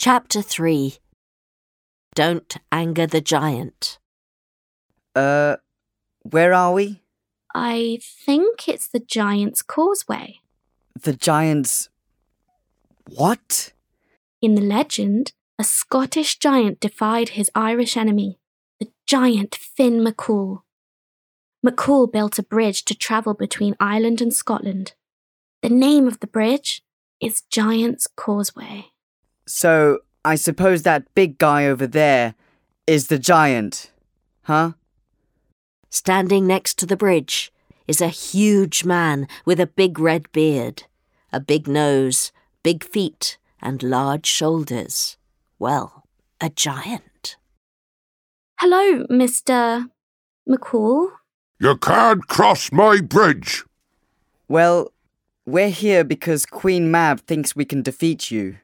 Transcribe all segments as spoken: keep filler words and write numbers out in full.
Chapter three. Don't anger the giant. Uh, where are we? I think it's the Giant's Causeway. The giant's... What? In the legend, a Scottish giant defied his Irish enemy, the giant Finn McCool. McCool built a bridge to travel between Ireland and Scotland. The name of the bridge is Giant's Causeway. So, I suppose that big guy over there is the giant, huh? Standing next to the bridge is a huge man with a big red beard, a big nose, big feet, and large shoulders. Well, a giant. Hello, Mister McCool. You can't cross my bridge. Well, we're here because Queen Mab thinks we can defeat you.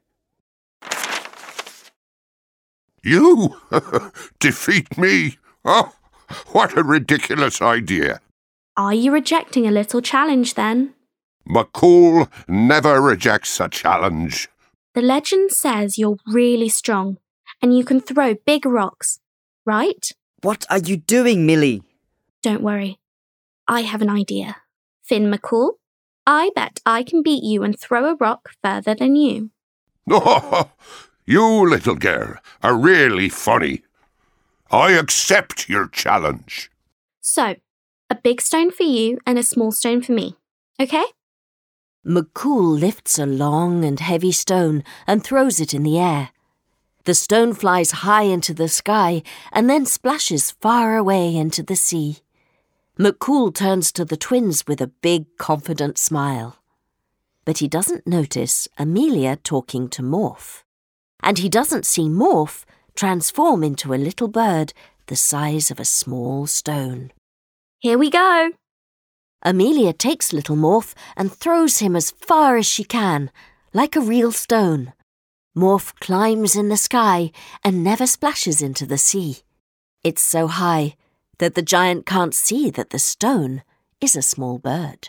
You? Defeat me? Oh, what a ridiculous idea. Are you rejecting a little challenge then? McCool never rejects a challenge. The legend says you're really strong and you can throw big rocks, right? What are you doing, Millie? Don't worry. I have an idea. Finn McCool, I bet I can beat you and throw a rock further than you. Oh, you little girl are really funny. I accept your challenge. So, a big stone for you and a small stone for me, okay? McCool lifts a long and heavy stone and throws it in the air. The stone flies high into the sky and then splashes far away into the sea. McCool turns to the twins with a big, confident smile. But he doesn't notice Amelia talking to Morph. And he doesn't see Morph transform into a little bird the size of a small stone. Here we go. Amelia takes little Morph and throws him as far as she can, like a real stone. Morph climbs in the sky and never splashes into the sea. It's so high that the giant can't see that the stone is a small bird.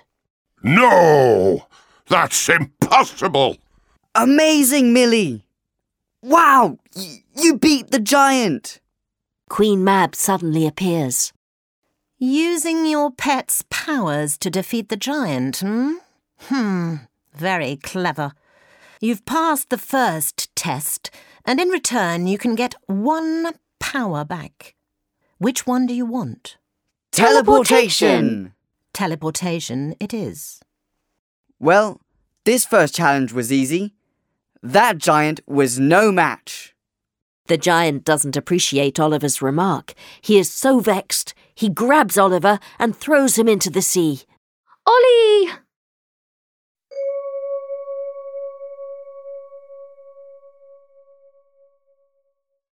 No! That's impossible! Amazing, Millie! Wow! Y- you beat the giant! Queen Mab suddenly appears. Using your pet's powers to defeat the giant, hmm? Hmm, very clever. You've passed the first test, and in return you can get one power back. Which one do you want? Teleportation! Teleportation it is. Well, this first challenge was easy. That giant was no match. The giant doesn't appreciate Oliver's remark. He is so vexed, he grabs Oliver and throws him into the sea. Ollie!